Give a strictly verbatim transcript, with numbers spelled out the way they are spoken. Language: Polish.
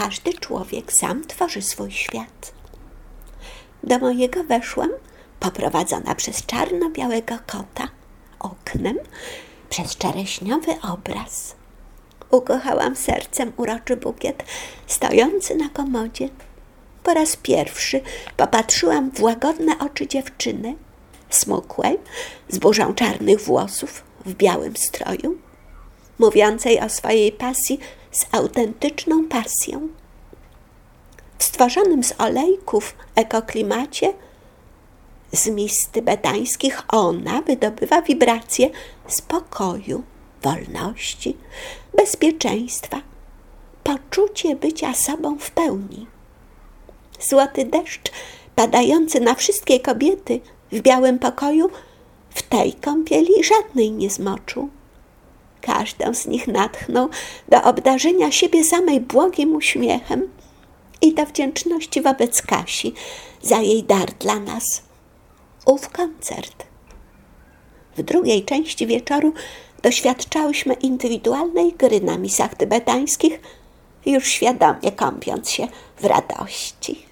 każdy człowiek sam tworzy swój świat. Do mojego weszłam, poprowadzona przez czarno-białego kota, oknem przez czereśniowy obraz. Ukochałam sercem uroczy bukiet stojący na komodzie. Po raz pierwszy popatrzyłam w łagodne oczy dziewczyny, smukłej, z burzą czarnych włosów, w białym stroju, mówiącej o swojej pasji z autentyczną pasją. W stworzonym z olejków ekoklimacie, z mis tybetańskich, ona wydobywa wibracje spokoju, wolności, bezpieczeństwa, poczucie bycia sobą w pełni. Złoty deszcz padający na wszystkie kobiety w białym pokoju w tej kąpieli żadnej nie zmoczył. Każdą z nich natchnął do obdarzenia siebie samej błogim uśmiechem i do wdzięczności wobec Kasi za jej dar dla nas. Ów koncert. W drugiej części wieczoru doświadczałyśmy indywidualnej gry na misach tybetańskich, już świadomie kąpiąc się w radości.